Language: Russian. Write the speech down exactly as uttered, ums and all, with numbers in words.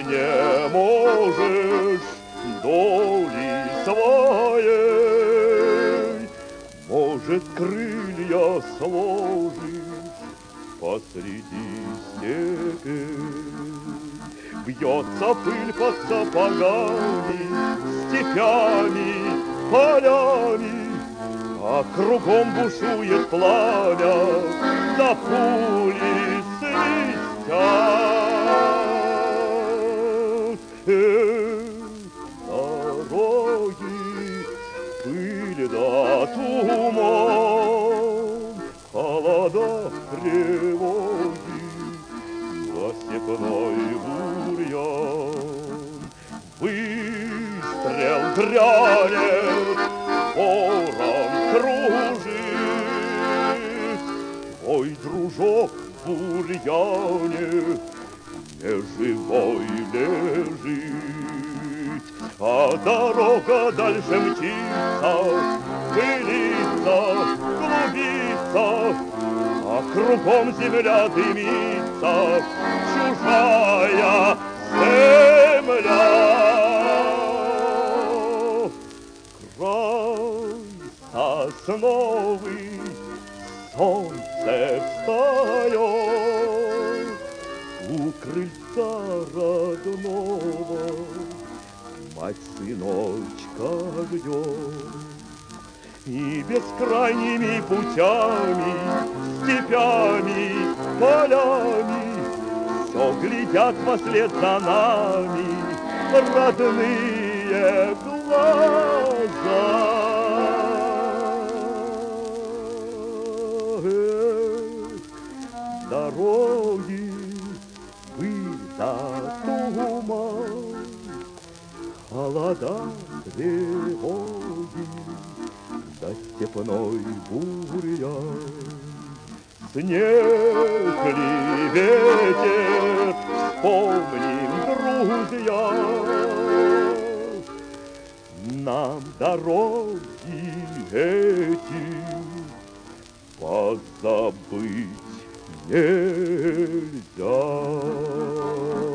не можешь доли своей, может, крылья сложишь посреди степи. Бьется пыль под сапогами, степями, полями, а кругом бушует пламя, да пули свистят. Эх, дороги, пыль да туман, холода, тревоги, да степной бурьян. Выстрел грянет, ворон кружит, твой дружок в бурьяне неживой лежит. А дорога дальше мчится, пылится, клубится, а кругом земля дымится, чужая земля. Край сосновый, солнце встает, у крыльца родного мать сыночка ждет. И бескрайними путями, степями, полями все глядят вслед за нами родные глаза. Эх, дороги, пыль да туман, холода, тревоги, да степной бурьян. Снег ли ветер, вспомним, друзья, нам дороги эти позабыть нельзя.